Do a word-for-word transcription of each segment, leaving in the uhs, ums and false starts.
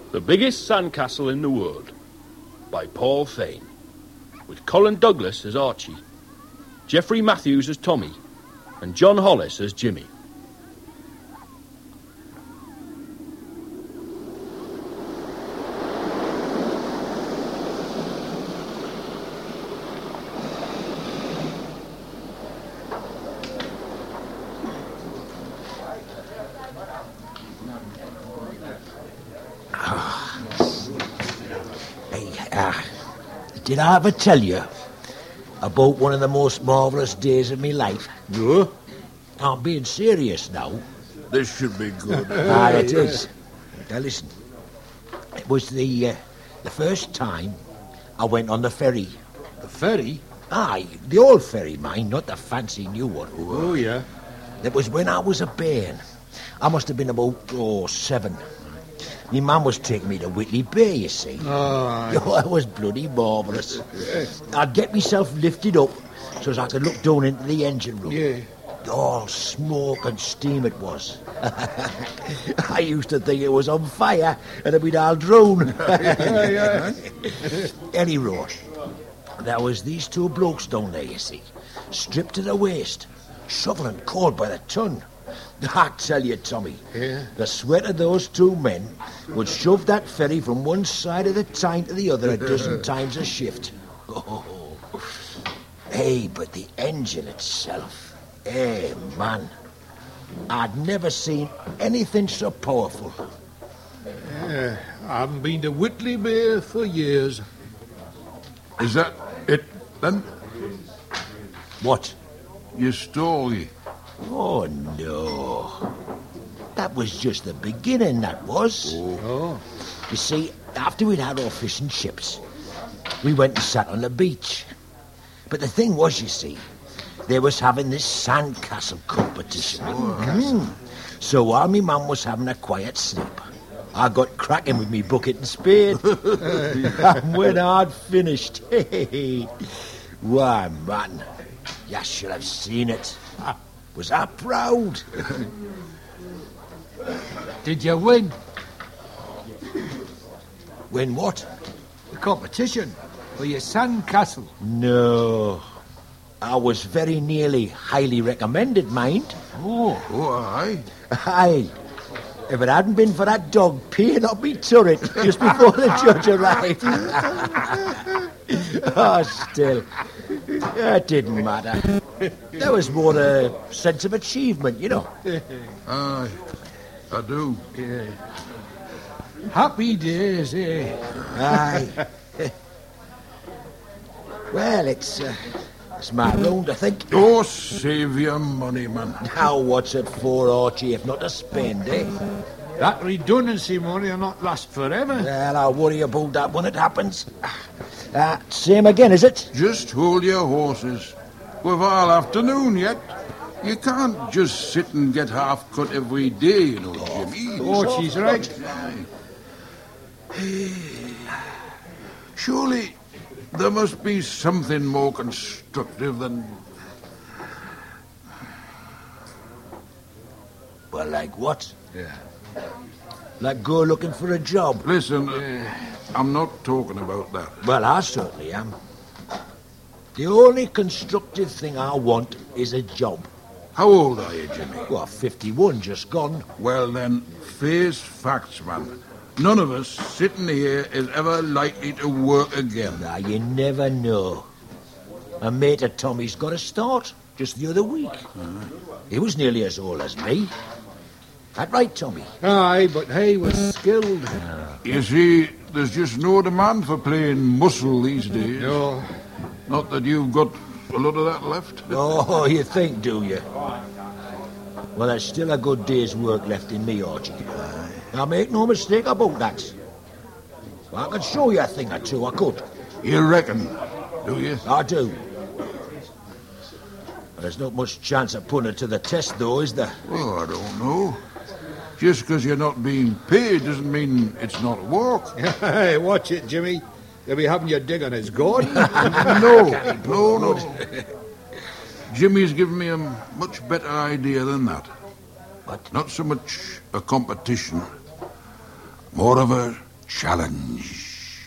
The Biggest Sandcastle in the World by Paul Fane, with Colin Douglas as Archie, Geoffrey Matthews as Tommy, and John Hollis as Jimmy. Did I ever tell you about one of the most marvellous days of my life? No. I'm being serious now. This should be good. Ah, it is. Now listen. It was the uh, the first time I went on the ferry. The ferry? Aye, the old ferry, mind, not the fancy new one. Oh, yeah. It was when I was a bairn. I must have been about, oh, seven. My mum was taking me to Whitley Bay, you see. Oh, Oh, it was bloody marvellous. I'd get myself lifted up so as I could look down into the engine room. yeah. All smoke and steam it was. I used to think it was on fire and we'd all drown. yeah, Any road. There was these two blokes down there, you see, stripped to the waist, shoveling coal by the ton. I tell you, Tommy, Yeah. the sweat of those two men would shove that ferry from one side of the Tyne to the other a dozen times a shift. Oh, hey, but the engine itself, hey, man, I'd never seen anything so powerful. Yeah. I haven't been to Whitley Bay for years. Is that it, then? What? Your story? Oh, no. That was just the beginning, that was. Oh. You see, after we'd had our fish and chips, we went and sat on the beach. But the thing was, you see, they was having this sandcastle competition. Mm. So while my mum was having a quiet sleep, I got cracking with me bucket and spade. And when I'd finished, why, man, you should have seen it. Was I proud? Did you win Win what? the competition for your sandcastle? No. I was very nearly highly recommended, mind. Oh. Oh, aye. Aye. If it hadn't been for that dog peeing up me turret just before the judge arrived. Oh, still, it didn't matter. There was more a sense of achievement, you know. Aye. I do. Yeah. Happy days, eh? Aye. Well, it's, uh, it's my round, I think. Oh, save your money, man. Now, what's it for, Archie, if not to spend, eh? That redundancy money will not last forever. Well, I'll worry about that when it happens. Uh, same again, is it? Just hold your horses. We've all afternoon yet. You can't just sit and get half cut every day, you know, Jimmy. Oh, she's right. Surely there must be something more constructive than... Well, like what? Yeah. Like go looking for a job? Listen, uh, I'm not talking about that. Well, I certainly am. The only constructive thing I want is a job. How old are you, Jimmy? Well, fifty-one just gone. Well, then, face facts, man. None of us sitting here is ever likely to work again. Now, you never know. A mate of Tommy's got a start just the other week. Uh-huh. He was nearly as old as me. That right, Tommy? Aye, but he was skilled. You see, there's just no demand for playing muscle these days. No. Not that you've got a lot of that left. Oh, you think, do you? Well, there's still a good day's work left in me, Archie. Now, make no mistake about that. Well, I could show you a thing or two, I could. You reckon, do you? I do. There's not much chance of putting it to the test, though, is there? Well, I don't know. Just because you're not being paid doesn't mean it's not work. Hey, watch it, Jimmy. You'll be having your dig on his gourd. No, no, no. Jimmy's given me a much better idea than that. What? Not so much a competition, more of a challenge.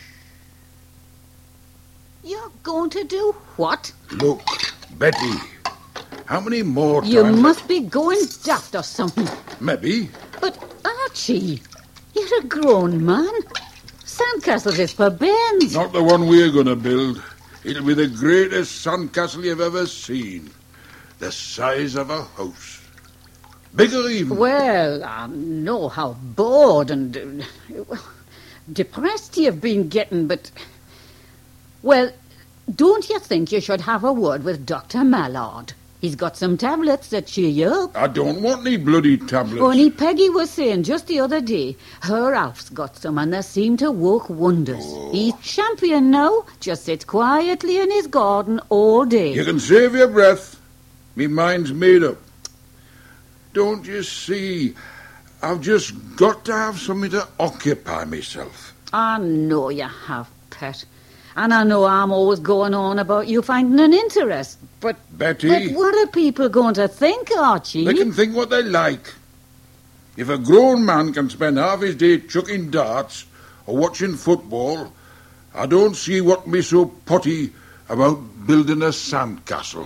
You're going to do what? Look, Betty, how many more You times... must be going daft or something. Maybe. But, Archie, you're a grown man. Sandcastles is for bairns. Not the one we're going to build. It'll be the greatest sandcastle you've ever seen. The size of a house. Bigger even. Well, I know how bored and uh, depressed you've been getting, but... Well, don't you think you should have a word with Doctor Mallard? He's got some tablets that cheer you up. I don't want any bloody tablets. Only Peggy was saying just the other day, her Alf's got some and they seem to work wonders. Oh. He's champion now, just sits quietly in his garden all day. You can save your breath. Me mind's made up. Don't you see? I've just got to have something to occupy myself. I know you have, Pet. And I know I'm always going on about you finding an interest, but... Betty... But what are people going to think, Archie? They can think what they like. If a grown man can spend half his day chucking darts or watching football, I don't see what me so potty about building a sandcastle.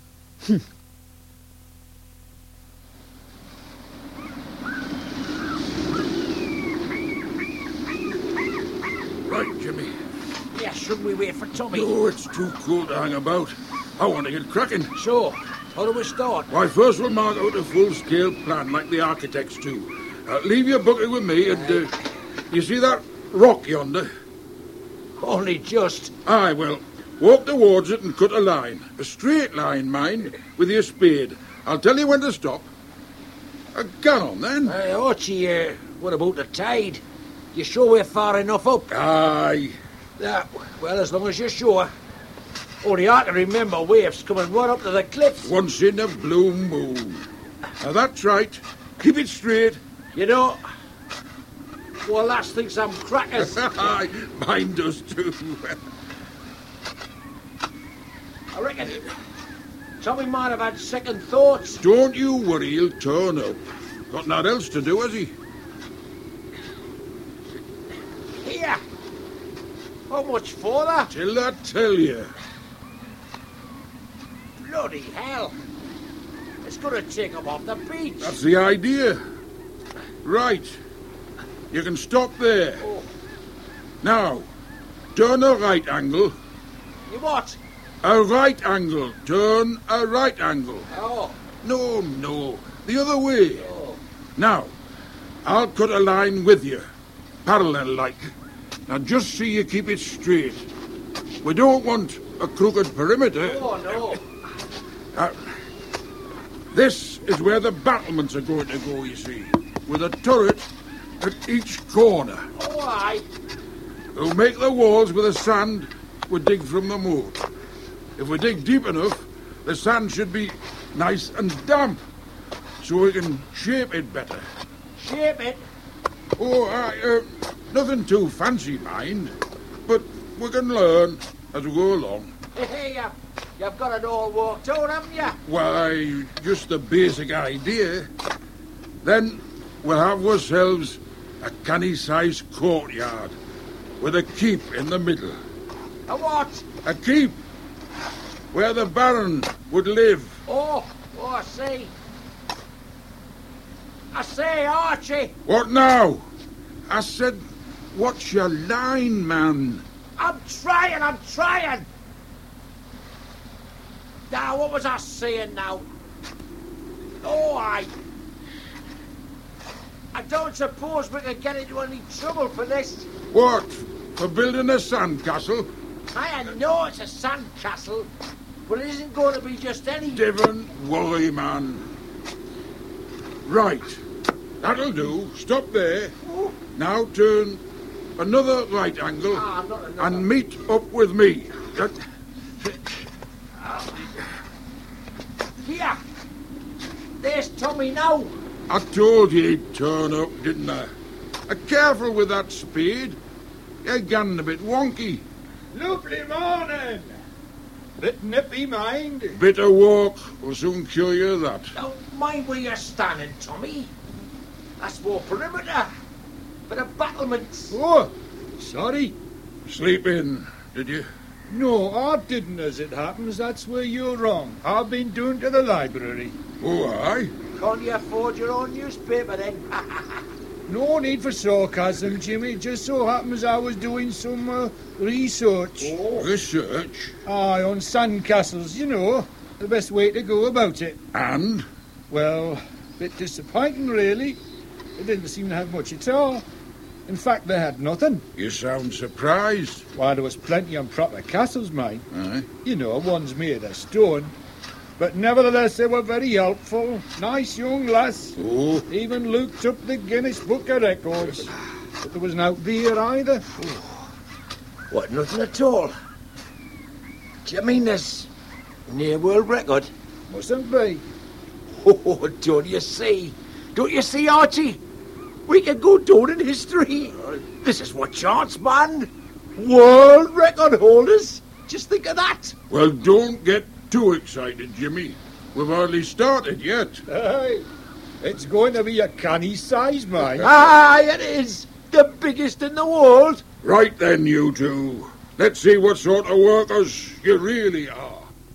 Right, Jimmy. Yeah, should we wait for Tommy? No, it's too cool to hang about. I want to get cracking. Sure. How do we start? Why, first we'll mark out a full-scale plan like the architects do. Uh, leave your bucket with me and... Uh, you see that rock yonder? Only just. Aye, well, walk towards it and cut a line. A straight line, mind, with your spade. I'll tell you when to stop. Uh, get on, then. Hey, Archie, uh, what about the tide? You sure we're far enough up? Aye. Yeah, well, as long as you're sure. Only I can remember waves coming right up to the cliffs. Once in a blue moon. Now, that's right. Keep it straight. You know, well, lass thinks I'm crackers. Aye, mine does too. I reckon Tommy might have had second thoughts. Don't you worry, he'll turn up. Got nothing else to do, has he? Here. How much further? Till I tell you. Bloody hell. It's going to take him off the beach. That's the idea. Right. You can stop there. Oh. Now, turn a right angle. You what? A right angle. Turn a right angle. Oh. No, no. The other way. Oh. Now, I'll cut a line with you. Parallel like. Now just see you keep it straight. We don't want a crooked perimeter. Oh, no. Uh, this is where the battlements are going to go, you see. With a turret at each corner. Oh, aye. We'll make the walls with the sand we dig from the moor. If we dig deep enough, the sand should be nice and damp, so we can shape it better. Shape it. Oh, I, uh, nothing too fancy, mind, but we can learn as we go along. Hey, you, you've got it all worked out, haven't you? Why, just the basic idea. Then we'll have ourselves a canny-sized courtyard with a keep in the middle. A what? A keep where the Baron would live. Oh, oh, I see. I say, Archie. What now? I said, what's your line, man? I'm trying, I'm trying. Now, what was I saying now? Oh, I... I don't suppose we could get into any trouble for this. What? For building a sandcastle? I know it's a sandcastle, but it isn't going to be just any... Devon worry, man. Right. That'll do. Stop there. Oh. Now turn another right angle Ah, not another. and meet up with me. Uh, Here. There's Tommy now. I told you he'd turn up, didn't I? Uh, careful with that speed. You're getting a bit wonky. Lovely morning. Bit nippy, mind. Bit of walk will soon cure you of that. Don't mind where you're standing, Tommy. That's more perimeter. For the battlements. Oh, Sorry? Sleep in, did you? No, I didn't, as it happens. That's where you're wrong. I've been down to the library. Oh, aye? Can't you afford your own newspaper, then? No need for sarcasm, Jimmy. It just so happens I was doing some uh, research. Research? Aye, on sandcastles, you know. The best way to go about it. And? Well, a bit disappointing, really. They didn't seem to have much at all. In fact, they had nothing. You sound surprised. Why, there was plenty on proper castles, mind. Aye? You know, ones made of stone. But nevertheless, they were very helpful. Nice young lass. Oh, Even looked up the Guinness Book of Records. But there wasn't out there either. What, nothing at all? Do you mean there's near world record? Mustn't be. Oh, don't you see? Don't you see, Archie? We can go down in history. This is what chance, man. World record holders. Just think of that. well, don't get too excited, Jimmy. We've hardly started yet. Hey, it's going to be a canny size, mine. Aye, it is. The biggest in the world. Right then, you two. Let's see what sort of workers you really are.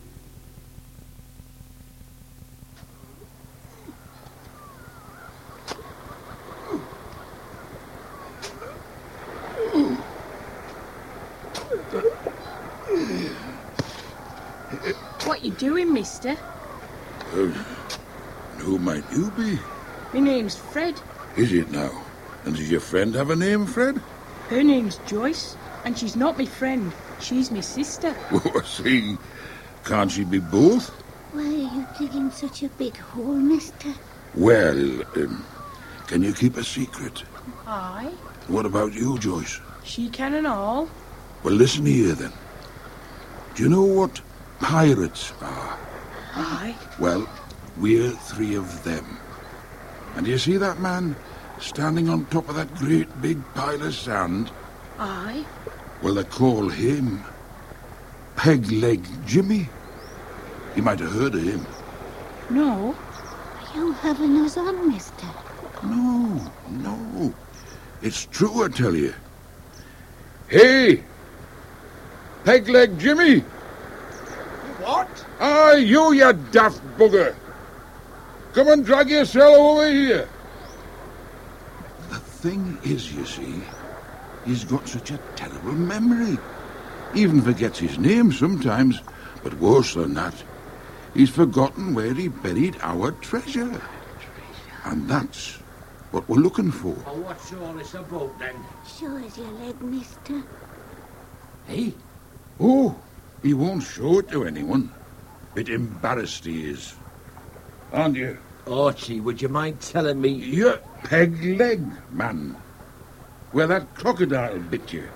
What you doing, mister? Uh, who might you be? My name's Fred. Is it now? And does your friend have a name, Fred? Her name's Joyce, and she's not my friend. She's my sister. Oh, I see. Can't she be both? Why are you digging such a big hole, mister? Well, um, can you keep a secret? Aye. What about you, Joyce? She can and all. Well, listen here, then. Do you know what pirates are? Aye. Well, we're three of them. And do you see that man standing on top of that great big pile of sand? Aye. Well, they call him Peg-Leg Jimmy. You might have heard of him. No. Are you having us on, mister? No, no. It's true, I tell you. Hey! Peg-Leg Jimmy! What? Aye, you, you daft bugger! Come and drag yourself over here. The thing is, you see, he's got such a terrible memory. Even forgets his name sometimes. But worse than that, he's forgotten where he buried our treasure. And that's what we're looking for. Oh, what's all this about, then? Show us your leg, mister. Hey? Oh, he won't show it to anyone. Bit embarrassed he is. Aren't you? Archie, would you mind telling me? You're Peg-Leg, man. Where that crocodile bit you.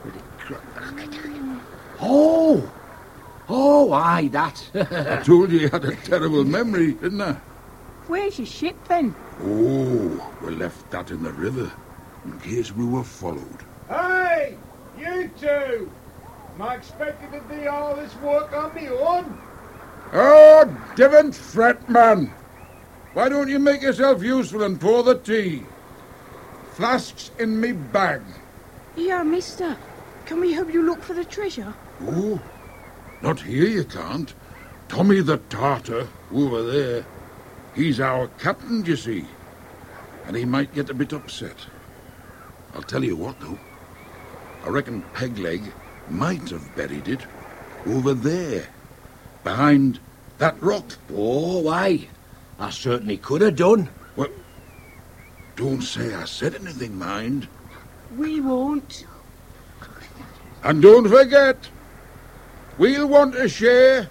Oh! Oh, aye, that. I told you he had a terrible memory, didn't I? Where's your ship, then? Oh, we left that in the river, in case we were followed. Hey, you two! Am I expected to do all this work on me own? Oh, Devon fret, man. Why don't you make yourself useful and pour the tea? Flasks in me bag. Yeah, mister. Can we help you look for the treasure? Oh, not here you can't. Tommy the Tartar, over there. He's our captain, you see. And he might get a bit upset. I'll tell you what, though. I reckon Peg-Leg might have buried it over there, behind that rock. Oh, aye. I certainly could have done. Well, don't say I said anything, mind. We won't. And don't forget, we'll want a share.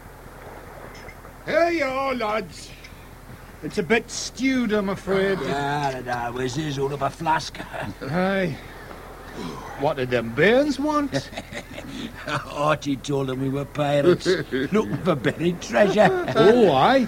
Here you are, lads. It's a bit stewed, I'm afraid. Yeah, that I was his out of a flask. Aye. What did them bairns want? Archie told him we were pirates, looking for buried treasure. Oh, aye.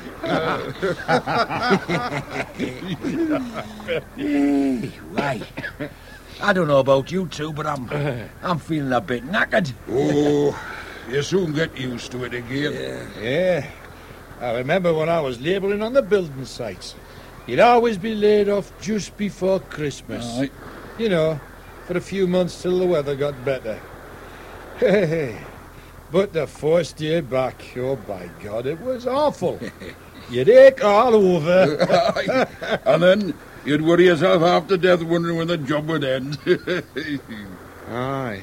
Hey, why? I don't know about you two, but I'm I'm feeling a bit knackered. Oh, you soon get used to it again. Yeah. I remember when I was labouring on the building sites. You'd always be laid off just before Christmas. Aye. You know, for a few months till the weather got better. Hey, but the first day back, oh, by God, it was awful. You'd ache all over. And then you'd worry yourself half to death wondering when the job would end. Aye.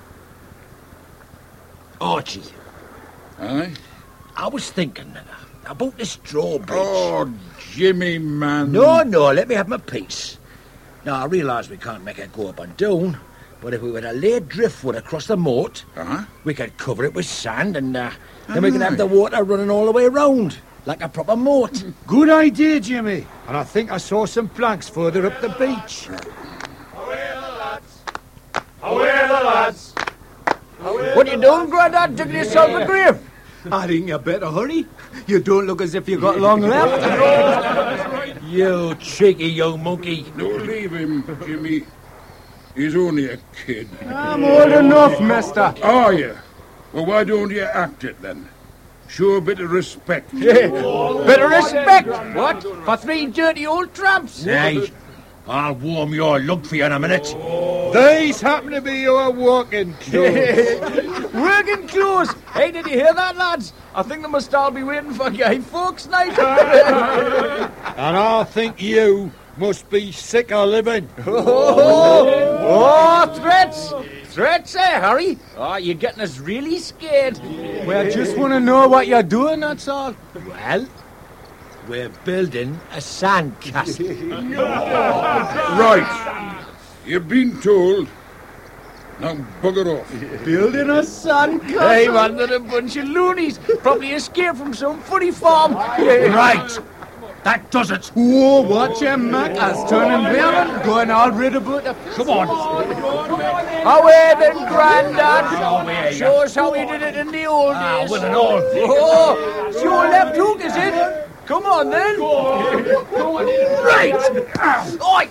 Archie, Aye? I was thinking uh, about this drawbridge. Oh, Jimmy, man. No, no, let me have my piece. Now, I realise we can't make it go up and down, but if we were to lay driftwood across the moat, Uh-huh. we could cover it with sand and uh, then we could have the water running all the way round, like a proper moat. Good idea, Jimmy. And I think I saw some planks further up the beach. What you doing, Grandad? Digging yourself a grave? I think you better hurry. You don't look as if you got long left. You cheeky young monkey. No, leave him, Jimmy. He's only a kid. I'm old enough, mister. Are you? Well, why don't you act it, then? Show a bit of respect. Bit of respect. What? For three dirty old tramps? Hey, I'll warm your lug for you in a minute. These happen to be your walking clothes. Working clothes. Hey, did you hear that, lads? I think they must all be waiting for gay folks night. And I think you must be sick of living. Oh, oh, threats. Threats, eh, Harry? Oh, you're getting us really scared. We just want to know what you're doing, that's all. Well, we're building a sand castle. Right. You've been told. Now bugger off. Building a sun castle. Hey, man, they're a bunch of loonies. Probably escaped from some footy farm. Right. That does it. Whoa, watch him, Mac. Us turning violent, going all rid about the... Come on. Away then, Grandad. Away, you- Show us how we did it in the old Ah, days. with an all. Oh, it's your left hook, is it? Come on, then. Right. Oi.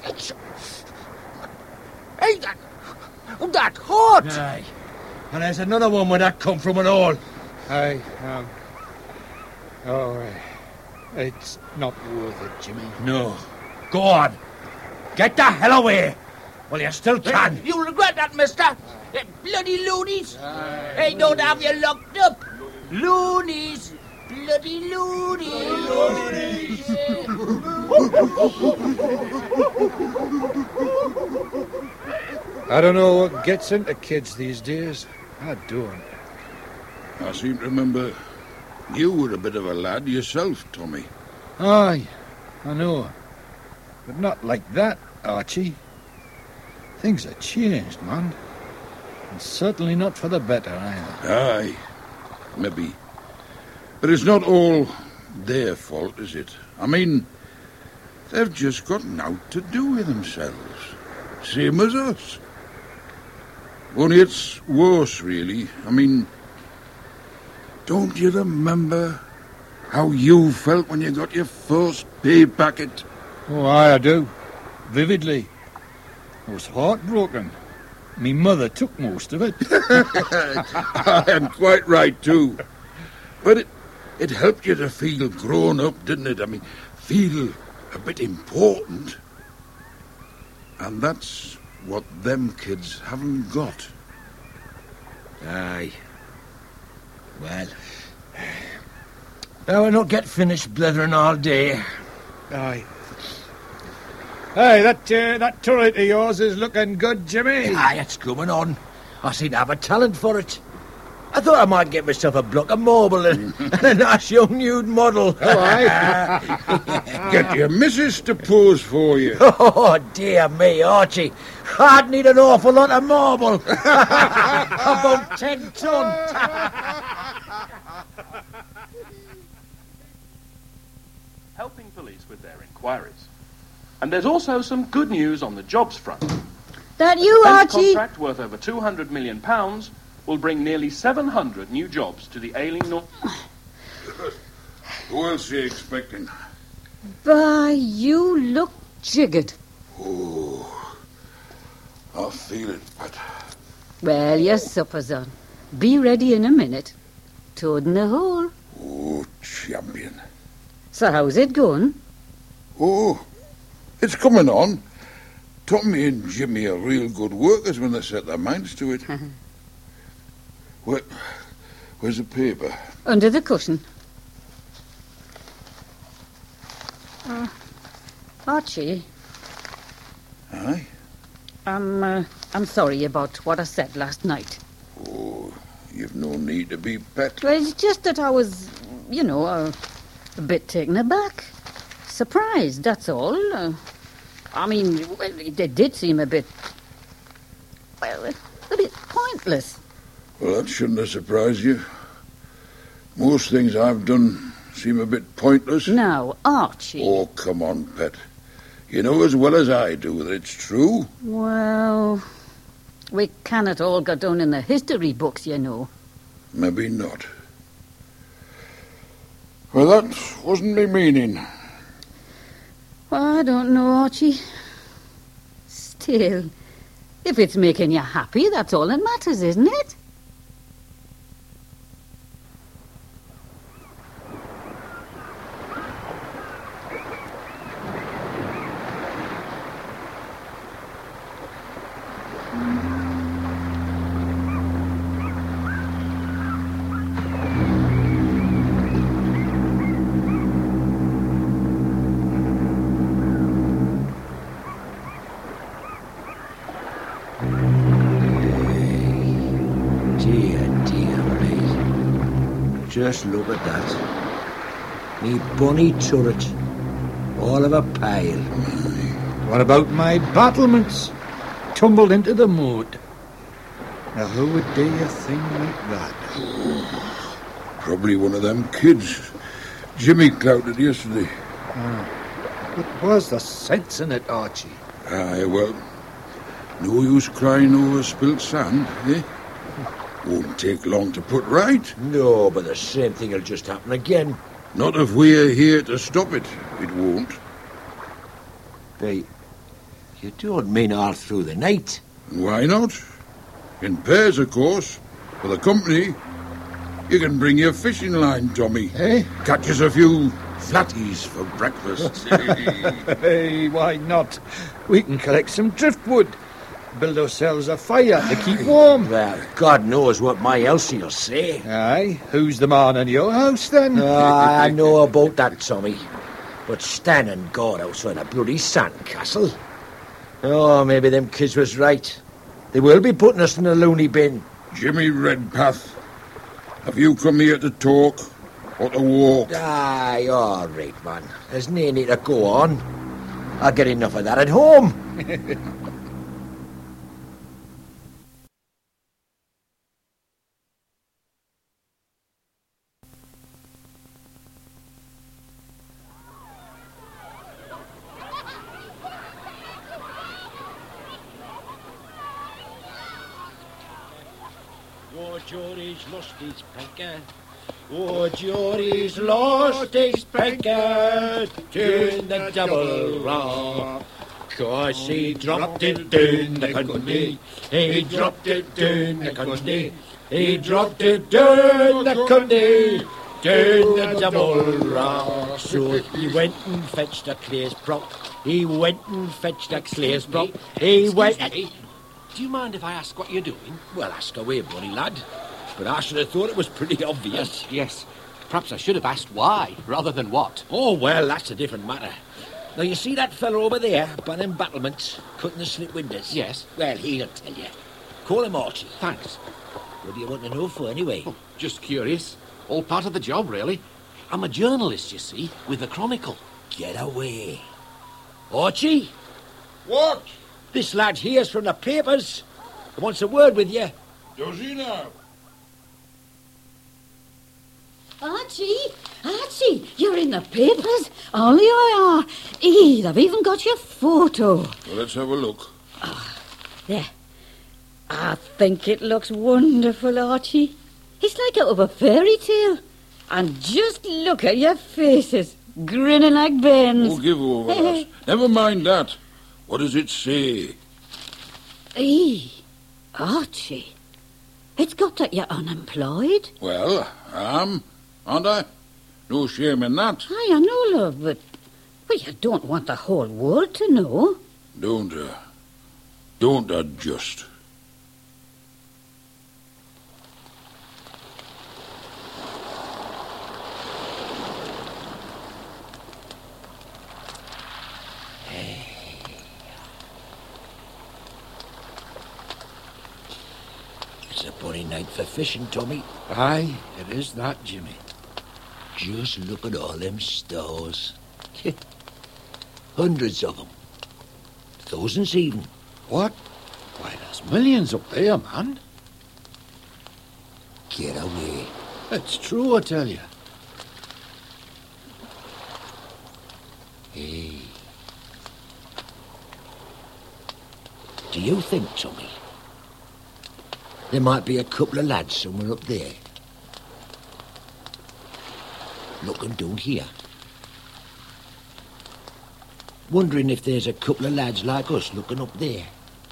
Hey, that... Oh, that hot. Aye. And there's another one where that come from and all. Aye, um... Oh, uh, it's not worth it, Jimmy. No. Go on. Get the hell away. Well, you still can. You'll regret that, mister. Eh, bloody loonies. Hey, don't have you locked up. Loonies. Bloody loonies. I don't know what gets into kids these days. I don't. I seem to remember you were a bit of a lad yourself, Tommy. Aye, I know. But not like that, Archie. Things have changed, man. And certainly not for the better, either. Aye, maybe. But it's not all their fault, is it? I mean, they've just got naught to do with themselves. Same as us. Only it's worse, really. I mean, don't you remember how you felt when you got your first pay packet? Oh, aye, I do. Vividly. I was heartbroken. Me mother took most of it. I am quite right, too. But it, it helped you to feel grown up, didn't it? I mean, feel a bit important. And that's what them kids haven't got. Aye. Well, now we'll not get finished blithering all day. Aye. Hey, that uh, that turret of yours is looking good, Jimmy. Aye, it's coming on. I seem to have a talent for it. I thought I might get myself a block of marble and, and a nice young nude model. Oh, aye. Get your missus to pose for you. Oh, dear me, Archie. I'd need an awful lot of marble. About ten ton. Helping police with their inquiries. And there's also some good news on the jobs front. That you, A Archie? contract worth over two hundred million pounds will bring nearly seven hundred new jobs to the ailing North. Who else are you expecting? By, you look jiggered. Oh, I feel it, but... Well, your supper's on. Be ready in a minute. Toad in the hole. Oh, champion. So how's it going? Oh, it's coming on. Tommy and Jimmy are real good workers when they set their minds to it. Where, where's the paper? Under the cushion. Uh, Archie. Aye? I'm, uh, I'm sorry about what I said last night. Oh, you've no need to be pet. Well, it's just that I was, you know, uh, a bit taken aback. Surprised, that's all. Uh, I mean, well, it, it did seem a bit, well, a bit pointless. Well, that shouldn't have surprised you. Most things I've done seem a bit pointless. Now, Archie. Oh, come on, pet. You know as well as I do that it's true. Well, we cannot all go down in the history books, you know. Maybe not. Well, that wasn't me meaning. Well, I don't know, Archie. Still, if it's making you happy, that's all that matters, isn't it? Just look at that. Me bonny turret. All of a pile. What about my battlements? Tumbled into the mud. Now, who would do a thing like that? Probably one of them kids. Jimmy clouted yesterday. Ah. What was the sense in it, Archie? Aye, well, no use crying over spilt sand, eh? Won't take long to put right. No, but the same thing will just happen again. Not if we're here to stop it. It won't. Hey, you don't mean all through the night? Why not? In pairs, of course. For the company. You can bring your fishing line, Tommy. Eh? Catch us a few flatties for breakfast. Hey, why not? We can collect some driftwood. Build ourselves a fire to keep warm. Well, God knows what my Elsie'll say. Aye, who's the man in your house, then? Ah, I know about that, Tommy. But Stan and God outside a bloody sandcastle. Oh, maybe them kids was right. They will be putting us in a loony bin. Jimmy Redpath, have you come here to talk or to walk? Aye, all right, man. There's no need to go on. I'll get enough of that at home. Oh, Jory's lost his pecker. Oh, Jory's lost his pecker. Turn the double rock. Cause he dropped it down the country. He dropped it down the country. He dropped it down the country. Down the double rock. So he went and fetched a Clare's prop. He went and fetched a Clare's prop. He went... Do you mind if I ask what you're doing? Well, ask away, bonny lad. But I should have thought it was pretty obvious. Yes, yes. Perhaps I should have asked why, rather than what. Oh, well, that's a different matter. Now, you see that fellow over there, by them battlements, cutting the slip windows? Yes. Well, he'll tell you. Call him Archie. Thanks. What do you want to know for, anyway? Oh, just curious. All part of the job, really. I'm a journalist, you see, with the Chronicle. Get away. Archie? What? This lad here's from the papers. He wants a word with you. Does he now? Archie, Archie, you're in the papers. Only I are. Ee, they've even got your photo. Well, let's have a look. Oh, there. I think it looks wonderful, Archie. It's like out of a fairy tale. And just look at your faces, grinning like bairns. Oh, give over that. Never mind that. What does it say? Ee, Archie, it's got that you're unemployed. Well, I am, aren't I? No shame in that. Aye, I know, love, but, but you don't want the whole world to know. Don't, uh, Don't adjust. It's a bonny night for fishing, Tommy. Aye, it is that, Jimmy. Just look at all them stars. Hundreds of them. Thousands even. What? Why, there's millions up there, man. Get away. It's true, I tell you. Hey. Do you think, Tommy, there might be a couple of lads somewhere up there? Looking down here. Wondering if there's a couple of lads like us looking up there.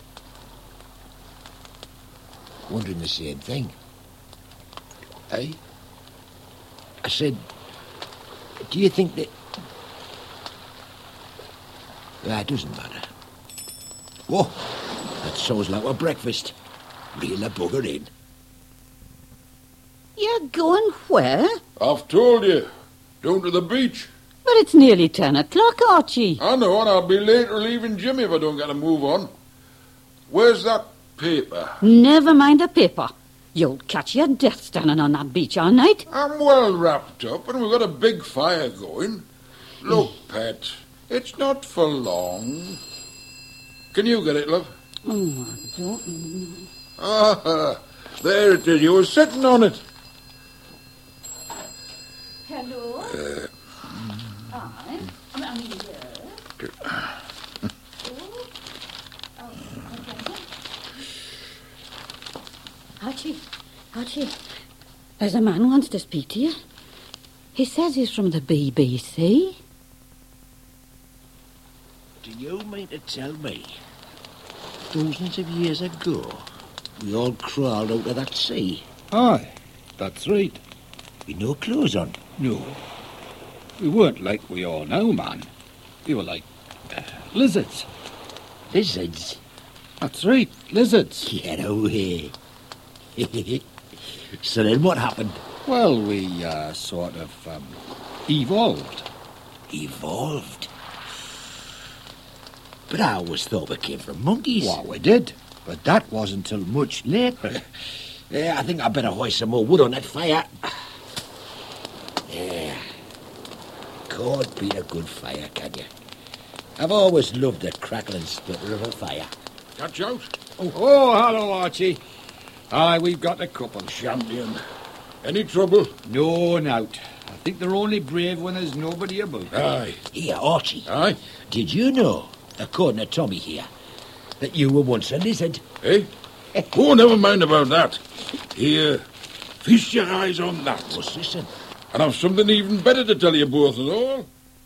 Wondering the same thing. Eh? I said, do you think that... Ah, it doesn't matter. Whoa, that sounds like our breakfast. Reel a bugger in. You're going where? I've told you. Down to the beach. But it's nearly ten o'clock, Archie. I know, and I'll be late relieving Jimmy if I don't get a move on. Where's that paper? Never mind the paper. You'll catch your death standing on that beach all night. I'm well wrapped up, and we've got a big fire going. Look, Pet, it's not for long. Can you get it, love? Oh, I don't know. Ah, there it is. You were sitting on it. Hello? Uh, I, I'm here. Archie, Archie, there's a man wants to speak to you. He says he's from the B B C. Do you mean to tell me, thousands of years ago, we all crawled out of that sea? Aye, that's right. With no clothes on? No. We weren't like we are now, man. We were like uh, lizards. Lizards? That's right, lizards. Get away. So then what happened? Well, we uh, sort of um, evolved. Evolved? But I always thought we came from monkeys. Well, we did, but that wasn't till much later. Yeah, I think I'd better hoist some more wood on that fire. Yeah. Can't beat a good fire, can you? I've always loved the crackling sputter of a fire. Catch out. Oh, oh hello, Archie. Aye, we've got a couple. Champion. Any trouble? No, nout. I think they're only brave when there's nobody about. Aye. Here, Archie. Aye? Did you know, according to Tommy here, that you were once a lizard? Eh? Oh, never mind about that. Here, feast your eyes on that. What's this then? And I've something even better to tell you both and all.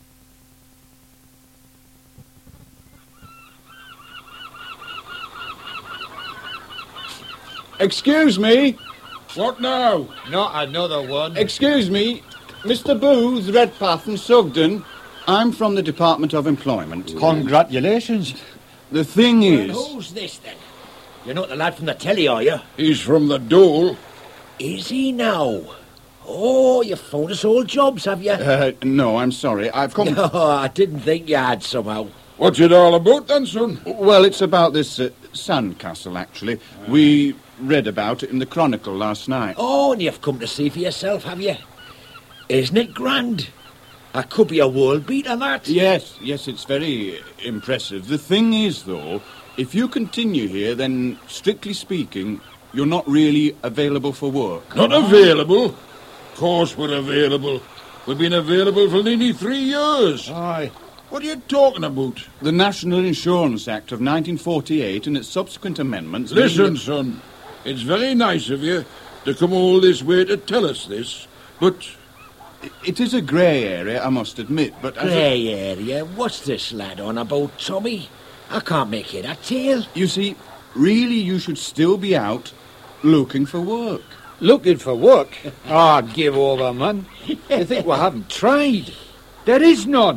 Excuse me. What now? Not another one. Excuse me. Mister Booth, Redpath and Sugden. I'm from the Department of Employment. Congratulations. The thing Well, is... who's this, then? You're not the lad from the telly, are you? He's from the Dole. Is he now? Oh, you found us all jobs, have you? Uh, no, I'm sorry. I've come... No, I didn't think you had somehow. What's it all about then, son? Well, it's about this uh, sandcastle, actually. We read about it in the Chronicle last night. Oh, and you've come to see for yourself, have you? Isn't it grand? That could be a world beater, that. Yes, yes, it's very impressive. The thing is, though, if you continue here, then, strictly speaking, you're not really available for work. Not available? Of course we're available. We've been available for nearly three years. Aye. What are you talking about? The National Insurance Act of nineteen forty-eight and its subsequent amendments... Listen, mean... son, it's very nice of you to come all this way to tell us this, but... It is a grey area, I must admit, but... as a- Grey area? What's this lad on about, Tommy? I can't make it a tale. You see, really you should still be out looking for work. Looking for work? Ah, give over, man. You think we haven't tried? There is none.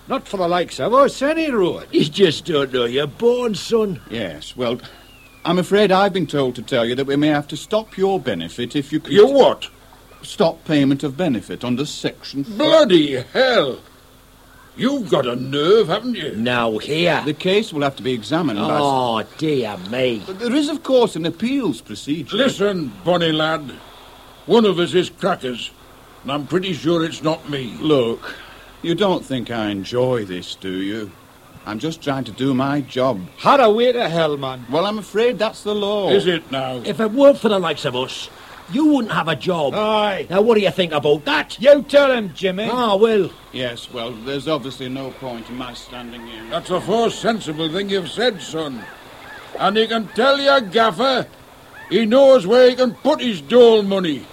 Not for the likes of us, any road. You just don't know you're born, son. Yes, well, I'm afraid I've been told to tell you that we may have to stop your benefit if you could... You what? Stop payment of benefit under Section four. Bloody hell! You've got a nerve, haven't you? Now, here. The case will have to be examined by... Oh, dear me. But there is, of course, an appeals procedure. Listen, bonny lad. One of us is crackers, and I'm pretty sure it's not me. Look, you don't think I enjoy this, do you? I'm just trying to do my job. Had a way to hell, man. Well, I'm afraid that's the law. Is it now? If it weren't for the likes of us, you wouldn't have a job. Aye. Now, what do you think about that? You tell him, Jimmy. Ah, well. Yes, well, there's obviously no point in my standing here. That's a far sensible thing you've said, son. And he can tell your gaffer he knows where he can put his dole money.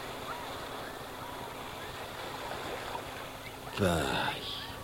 But...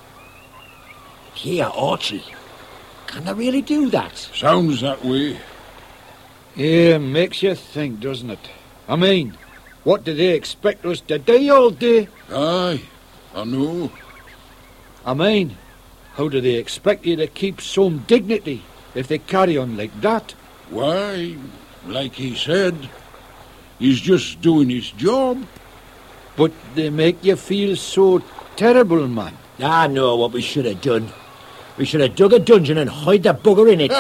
Here, Archie. Can I really do that? Sounds that way. Yeah, makes you think, doesn't it? I mean, what do they expect us to do all day? Aye, I know. I mean, how do they expect you to keep some dignity if they carry on like that? Why, like he said, he's just doing his job. But they make you feel so terrible, man. I know what we should have done. We should have dug a dungeon and hide the bugger in it.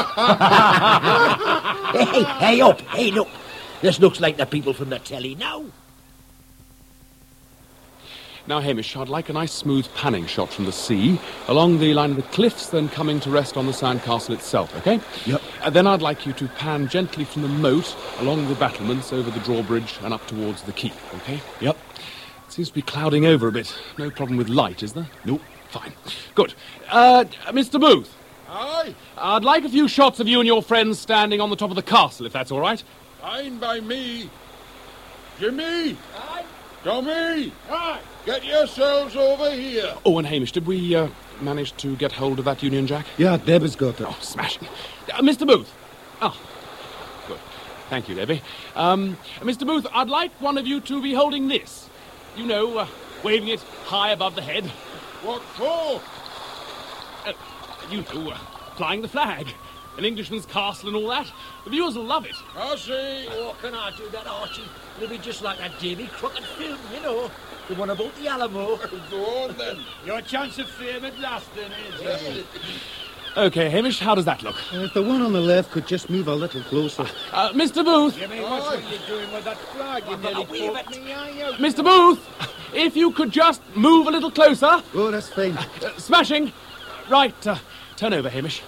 Hey, hey, up, hey, look. This looks like the people from the telly now. Now, Hamish, I'd like a nice smooth panning shot from the sea, along the line of the cliffs, then coming to rest on the sandcastle itself, OK? Yep. And then I'd like you to pan gently from the moat, along the battlements, over the drawbridge, and up towards the keep, OK? Yep. It seems to be clouding over a bit. No problem with light, is there? Nope. Fine. Good. Uh, Mister Booth. Aye? I'd like a few shots of you and your friends standing on the top of the castle, if that's all right. Fine by me. Jimmy! Aye? Tommy! Aye! Get yourselves over here. Oh, and Hamish, did we uh, manage to get hold of that Union Jack? Yeah, Debbie's got it. Oh, smashing. Uh, Mister Booth. Oh, good. Thank you, Debbie. Um, Mister Booth, I'd like one of you to be holding this. You know, uh, waving it high above the head. What for? Uh, you know, uh, flying the flag. An Englishman's castle and all that. The viewers will love it. I see. Oh, can I do that, Archie? It'll be just like that Davy Crockett film, you know. The one about the Alamo. Go on, then. Your chance of fame at last, then, eh, Jimmy? OK, Hamish, how does that look? Uh, if the one on the left could just move a little closer. Uh, Mister Booth. Jimmy, what are you doing with that flag? You nearly poked me eye out. Mister Booth, if you could just move a little closer. Oh, that's fine. Uh, smashing. Right, uh, turn over, Hamish.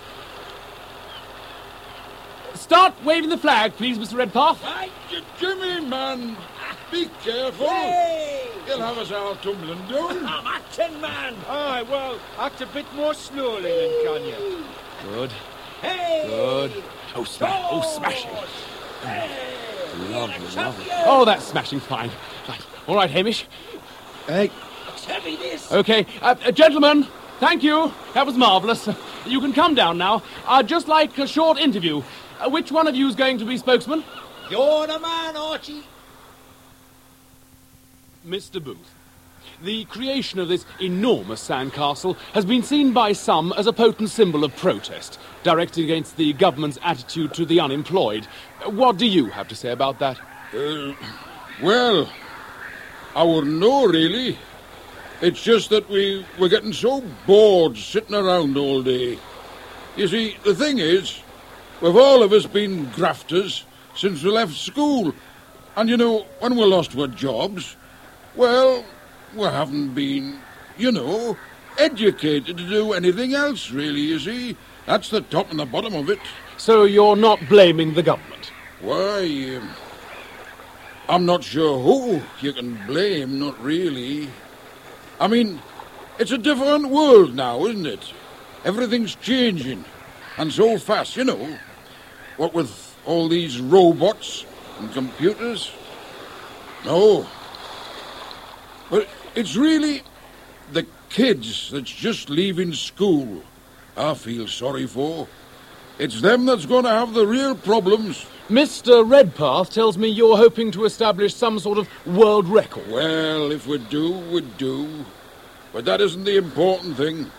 Start waving the flag, please, Mister Redpath. Right, Jimmy, man. Be careful. Hey! You'll have us all tumbling down. I'm acting, man. Aye, well, act a bit more slowly then, can you? Good. Hey! Good. Oh, smash. Oh, smashing. Hey! Lovely, lovely. Oh, that's smashing fine. Right. All right, Hamish. Hey. Tell me this. OK. Uh, uh, gentlemen, thank you. That was marvellous. Uh, you can come down now. I'd just like a short interview. Uh, which one of you is going to be spokesman? You're the man, Archie. Mister Booth, the creation of this enormous sandcastle has been seen by some as a potent symbol of protest, directed against the government's attitude to the unemployed. What do you have to say about that? Uh, well, I wouldn't know, really. It's just that we, we're getting so bored sitting around all day. You see, the thing is, we've all of us been grafters since we left school. And, you know, when we lost our jobs, well, we haven't been, you know, educated to do anything else, really, you see. That's the top and the bottom of it. So you're not blaming the government? Why, um, I'm not sure who you can blame, not really. I mean, it's a different world now, isn't it? Everything's changing, and so fast, you know. What with all these robots and computers? No. But it's really the kids that's just leaving school I feel sorry for. It's them that's going to have the real problems. Mister Redpath tells me you're hoping to establish some sort of world record. Well, if we do, we do. But that isn't the important thing.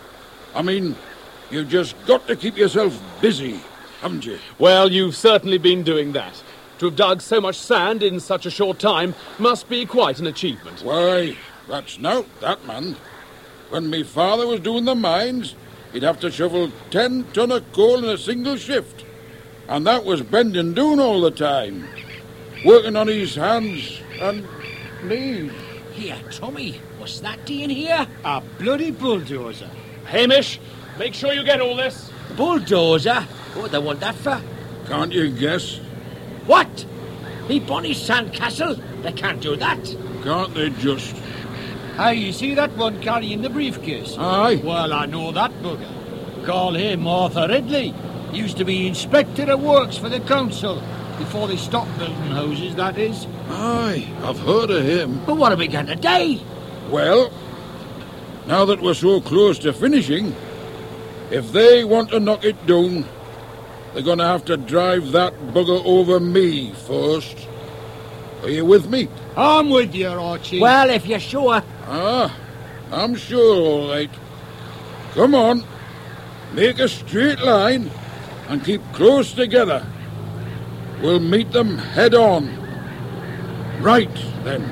I mean, you've just got to keep yourself busy, haven't you? Well, you've certainly been doing that. To have dug so much sand in such a short time must be quite an achievement. Why, that's not that, man. When me father was doing the mines, he'd have to shovel ten ton of coal in a single shift. And that was bending down all the time, working on his hands and knees. Here, Tommy, what's that doing here? A bloody bulldozer. Hamish, make sure you get all this. Bulldozer? What do they want that for? Can't you guess? What? Me bonny sandcastle? They can't do that. Can't they just? Hey, you see that one carrying the briefcase? Aye. Well, I know that bugger. Call him Arthur Ridley. Used to be Inspector of Works for the council. Before they stopped building houses, that is. Aye, I've heard of him. But what are we going to do? Well, now that we're so close to finishing, if they want to knock it down, they're going to have to drive that bugger over me first. Are you with me? I'm with you, Archie. Well, if you're sure. Ah, I'm sure, all right. Come on, make a straight line and keep close together. We'll meet them head on. Right, then.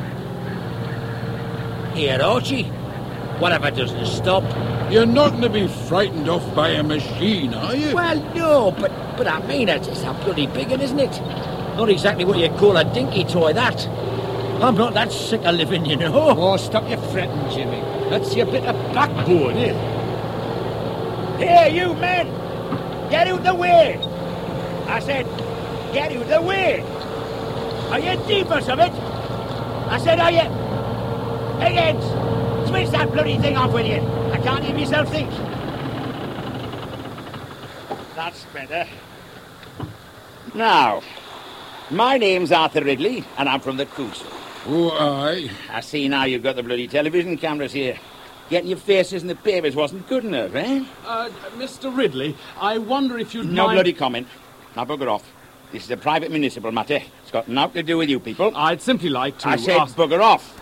Here, Archie. Whatever doesn't stop. You're not going to be frightened off by a machine, are you? Well, no, but but I mean, it's, it's a bloody big one, isn't it? Not exactly what you call a dinky toy, that. I'm not that sick of living, you know. Oh, stop your fretting, Jimmy. That's your bit of backbone, eh? Here, you men! Get out the way! I said, get out the way! Are you deep or something? I said, are you... Higgins! Switch that bloody thing off with you. I can't hear myself think. That's better. Now, my name's Arthur Ridley, and I'm from the Council. Oh, aye. I see now you've got the bloody television cameras here. Getting your faces in the papers wasn't good enough, eh? Uh, Mister Ridley, I wonder if you'd No mind... bloody comment. Now bugger off. This is a private municipal matter. It's got nothing to do with you people. I'd simply like to I said ask... bugger off.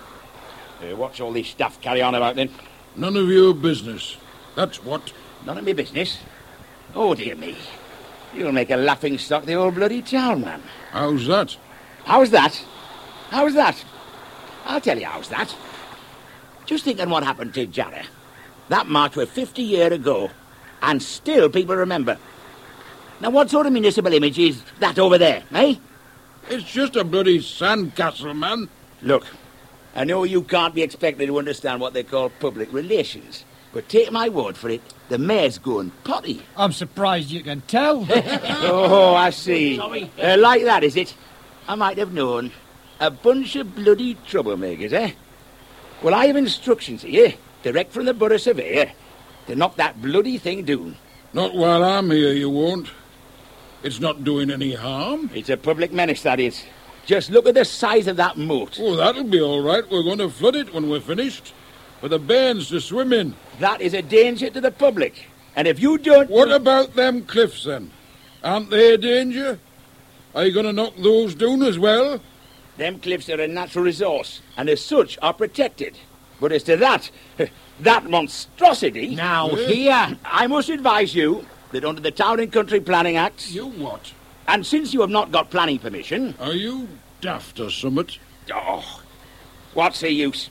Uh, what's all this stuff carry on about then? None of your business. That's what. None of me business? Oh, dear me. You'll make a laughing stock of the whole bloody town, man. How's that? How's that? How's that? I'll tell you how's that. Just thinking what happened to Jarrah. That march was fifty years ago, and still people remember. Now, what sort of municipal image is that over there, eh? It's just a bloody sandcastle, man. Look, I know you can't be expected to understand what they call public relations, but take my word for it, the mayor's going potty. I'm surprised you can tell. Oh, I see. Uh, like that, is it? I might have known. A bunch of bloody troublemakers, eh? Well, I have instructions here, direct from the Borough Surveyor, to knock that bloody thing down. Not while I'm here, you won't. It's not doing any harm. It's a public menace, that is. Just look at the size of that moat. Oh, that'll be all right. We're going to flood it when we're finished, for the bairns to swim in. That is a danger to the public. And if you don't... What about them cliffs, then? Aren't they a danger? Are you going to knock those down as well? Them cliffs are a natural resource, and as such are protected. But as to that, that monstrosity... Now, Yeah. here... I must advise you that under the Town and Country Planning Act... You what? And since you have not got planning permission... Are you daft or summit? Oh, what's the use?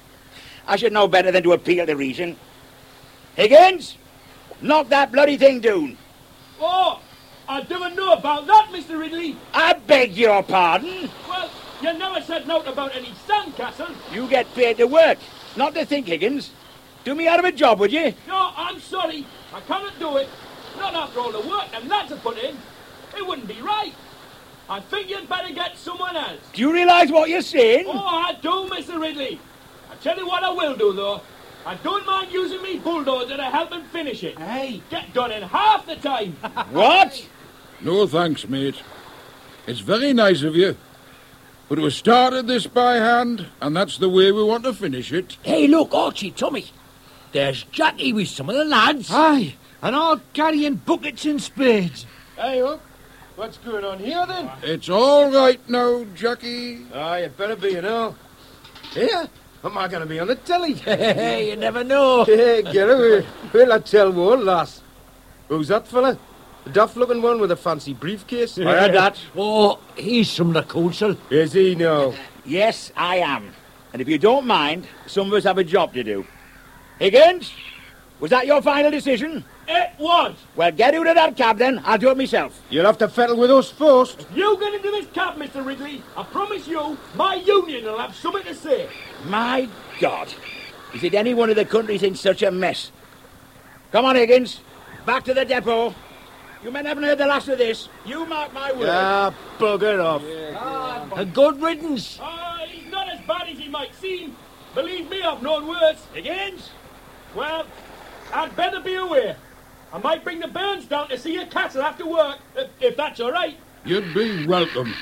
I should know better than to appeal to reason. Higgins, knock that bloody thing down. Oh, I didn't know about that, Mister Ridley. I beg your pardon. Well, you never said nothing about any sandcastle. You get paid to work, not to think, Higgins. Do me out of a job, would you? No, I'm sorry. I cannot do it. Not after all the work them lads have put in. It wouldn't be right. I think you'd better get someone else. Do you realise what you're saying? Oh, I do, Mister Ridley. I tell you what I will do, though. I don't mind using me bulldozer to help him finish it. Hey. Get done in half the time. What? No thanks, mate. It's very nice of you. But we started this by hand, and that's the way we want to finish it. Hey, look, Archie, Tommy. There's Jackie with some of the lads. Aye, and all carrying buckets and spades. Hey, up. What's going on here, then? It's all right now, Jackie. Ah, you better be, you know. Here? Am I going to be on the telly? You never know. Hey, get away. Well, I tell one, lass. Who's that fella? The daft-looking one with a fancy briefcase? I heard that. Oh, he's from the council. Is he now? Yes, I am. And if you don't mind, some of us have a job to do. Higgins, was that your final decision? It was. Well, get out of that cab then. I'll do it myself. You'll have to fettle with us first. You get into this cab, Mister Ridley. I promise you, my union will have something to say. My God. Is it any wonder the country's in such a mess? Come on, Higgins. Back to the depot. You men haven't heard the last of this. You mark my word. Ah, bugger off. Yeah. A good riddance. Uh, he's not as bad as he might seem. Believe me, I've known worse. Higgins? Well, I'd better be aware. I might bring the Burns down to see your castle after work, if, if that's all right. You'd be welcome.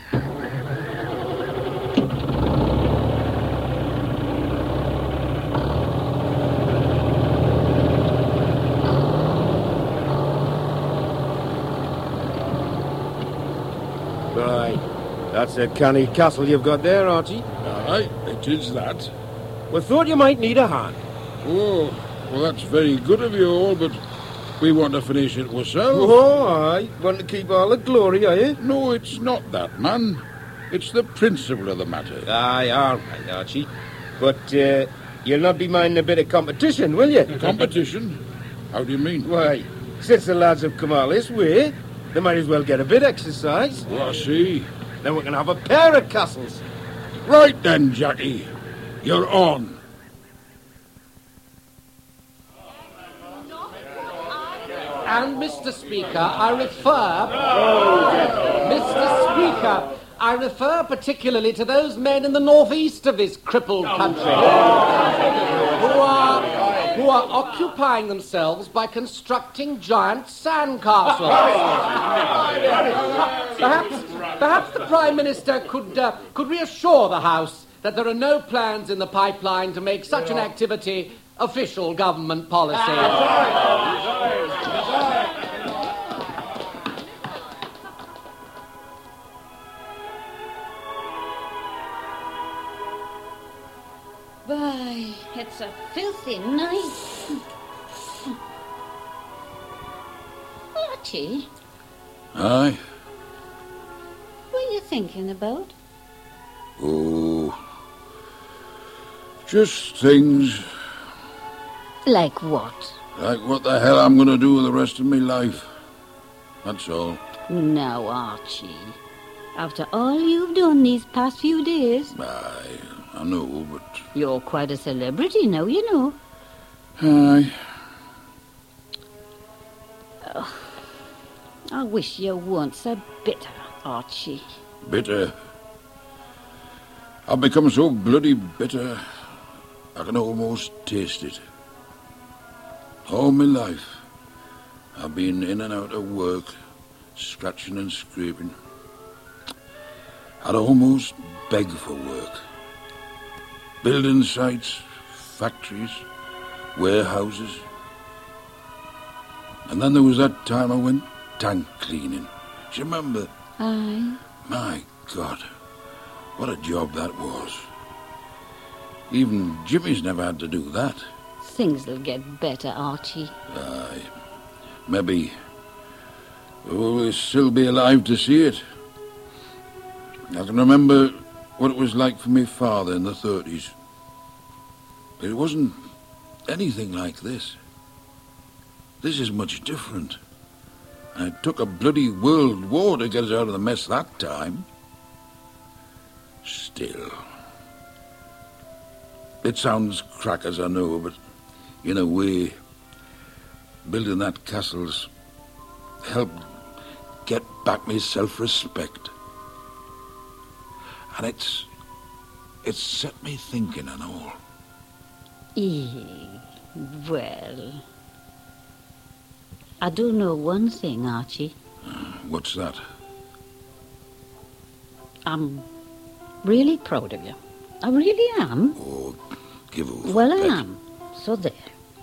Right. That's a canny castle you've got there, Archie. Aye, it is that. We thought you might need a hand. Oh, well, that's very good of you all, but we want to finish it ourselves. Oh, aye. Want to keep all the glory, are you? No, it's not that, man. It's the principle of the matter. Aye, all right, Archie. But uh, you'll not be minding a bit of competition, will you? Competition? How do you mean? Why, since the lads have come all this way, they might as well get a bit exercise. Oh, I see. Then we can have a pair of castles. Right then, Jackie. You're on. And, Mister Speaker, I refer... Mister Speaker, I refer particularly to those men in the northeast of this crippled country who are, who are occupying themselves by constructing giant sandcastles. Perhaps, perhaps the Prime Minister could, uh, could reassure the House that there are no plans in the pipeline to make such an activity official government policy. Why, it's a filthy night. Archie, Aye? what are you thinking about? Oh, just things Like what? like what the hell I'm going to do with the rest of my life. That's all. Now, Archie, after all you've done these past few days, Aye, I know, but... you're quite a celebrity now, you know. Aye. Oh, I wish you weren't so bitter, Archie. Bitter. I've become so bloody bitter, I can almost taste it. All my life, I've been in and out of work, scratching and scraping. I'd almost beg for work. Building sites, factories, warehouses. And then there was that time I went tank cleaning. Do you remember? Aye. My God, what a job that was. Even Jimmy's never had to do that. Things'll get better, Archie. Aye, maybe. We'll still be alive to see it. I can remember what it was like for me father in the thirties. It wasn't anything like this. This is much different. And it took a bloody world war to get us out of the mess that time. Still. It sounds crackers, I know, but in a way, building that castle's helped get back my self-respect. And it's... it's set me thinking and all. Eh, well, I do know one thing, Archie. Uh, what's that? I'm really proud of you. I really am. Oh, give over. Well, I Pet. am. So there.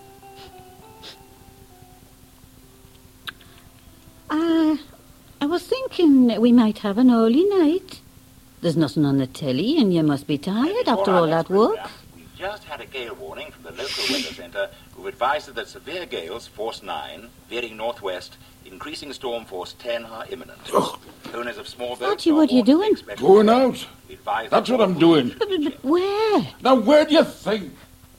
Uh, I was thinking we might have an early night. There's nothing on the telly, and you must be tired after all that work. just had a gale warning from the local weather centre, who advised that severe gales, force nine, veering northwest, increasing storm force ten are imminent. Oh. Owners of small boats... Archie, what are you doing? Going out. That's what I'm doing. But, but, but where? Now, where do you think?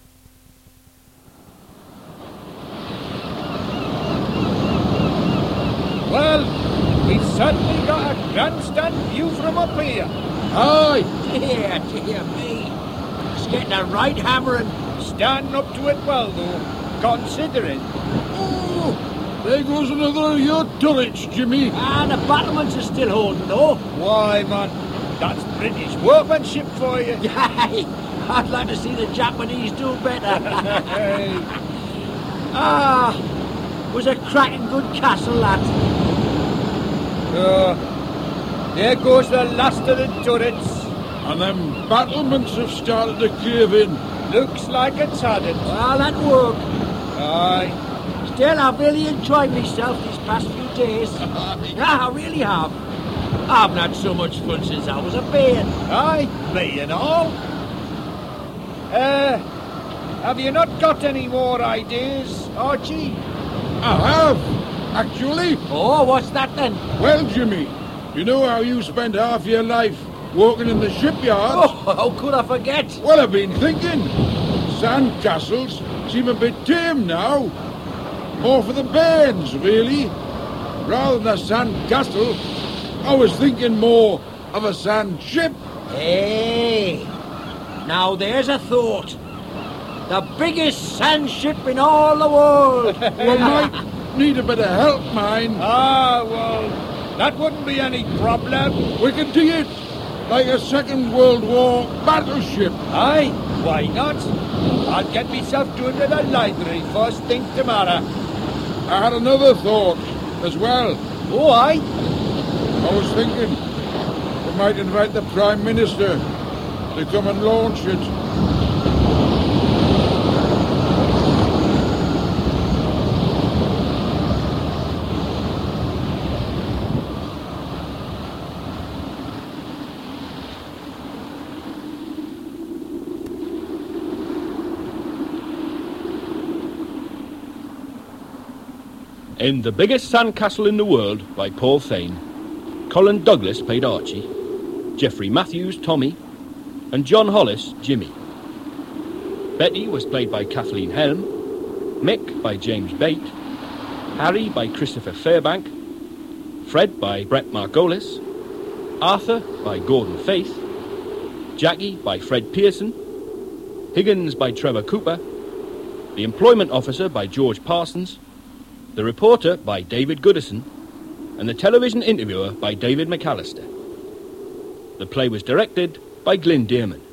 Well, we've certainly got a grandstand view from up here. Aye. Dear, dear me. It's getting a right hammering. Standing up to it well, though, considering. Oh, there goes another of your turrets, Jimmy. Ah, the battlements are still holding, though. Why, man, that's British workmanship for you. I'd like to see the Japanese do better. Ah, was a cracking good castle, that. Uh, there goes the last of the turrets. And them battlements have started to cave in. Looks like it's had it. Well, that work. Aye. Still, I've really enjoyed myself these past few days. Yeah, I really have. I haven't had so much fun since I was a babe. Aye, me and all. Uh, have you not got any more ideas, Archie? I have, actually. Oh, what's that then? Well, Jimmy, you know how you spend half your life working in the shipyards? Oh, how could I forget? Well, I've been thinking. Sand castles seem a bit tame now. More for the bairns, really. Rather than a sand castle, I was thinking more of a sand ship. Hey, now there's a thought. The biggest sand ship in all the world. Well, might need a bit of help, mine. Ah, well, that wouldn't be any problem. We could do it like a Second World War battleship. Aye, why not? I'll get myself doing to the library first thing tomorrow. I had another thought as well. Oh, aye? I was thinking we might invite the Prime Minister to come and launch it. In The Biggest Sandcastle in the World by Paul Fane, Colin Douglas played Archie, Geoffrey Matthews Tommy, and John Hollis Jimmy. Betty was played by Kathleen Helm, Mick by James Bate, Harry by Christopher Fairbank, Fred by Brett Margolis, Arthur by Gordon Faith, Jackie by Fred Pearson, Higgins by Trevor Cooper, the Employment Officer by George Parsons, the Reporter by David Goodison, and the Television Interviewer by David McAllister. The play was directed by Glyn Dearman.